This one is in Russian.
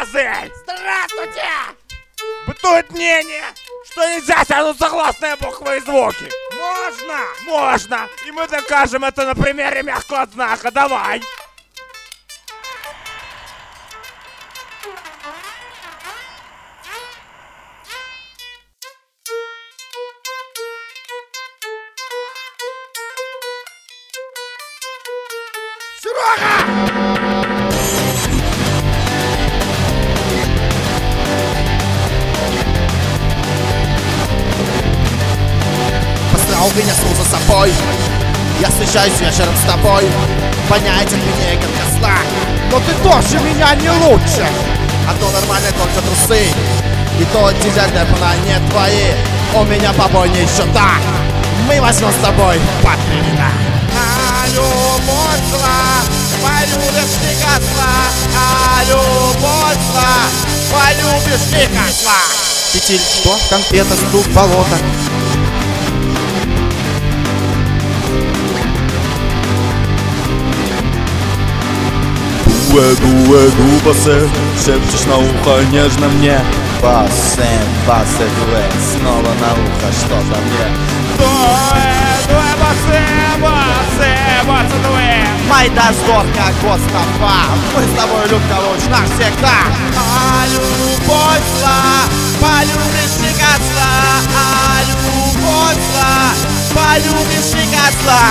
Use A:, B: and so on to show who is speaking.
A: Базель!
B: Здравствуйте!
A: Бытует мнение, что нельзя тянуть согласные буквы и звуки.
B: Можно!
A: Можно! И мы докажем это на примере мягкого знака. Давай!
B: Посрал несу за собой. Я встречаюсь вечером с тобой. Воняет от меня как козла. Но ты тоже меня не лучше. А то нормально только трусы. И то дизельные пана не твои. У меня побойнее счета. Мы возьмем с тобой по 3 вина. А любовь зла, полюбишь не козла. А любовь зла, полюбишь не козла. Фитиль, что? Конфета, стук, болото.
C: Дуэ, басе, шепчешь на ухо нежно мне. Басе, дуэ, снова на ухо что-то мне.
B: Майда сдох, как год стопа. Мы с тобой, Любка, луч навсегда. А любовь зла, полюбишь не козла. А любовь зла, полюбишь не козла.